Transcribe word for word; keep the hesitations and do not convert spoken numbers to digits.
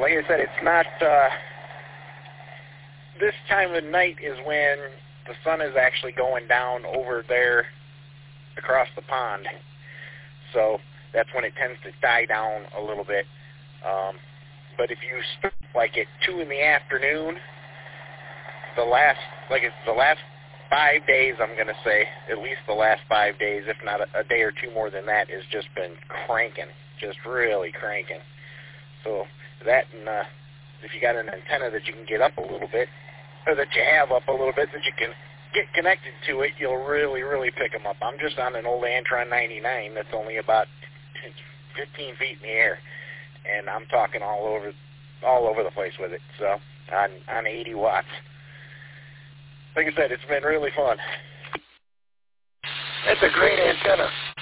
like I said, it's not, uh, this time of night is when the sun is actually going down over there across the pond. So that's when it tends to die down a little bit. Um, but if you start like at two in the afternoon, the last, like it's the last five days, I'm going to say, at least the last five days, if not a, a day or two more than that, has just been cranking, just really cranking. So that and uh, if you got an antenna that you can get up a little bit, or that you have up a little bit that you can get connected to it, you'll really, really pick them up. I'm just on an old Antron ninety-nine that's only about fifteen feet in the air, and I'm talking all over, all over the place with it. So on on eighty watts. Like I said, it's been really fun. That's a great antenna.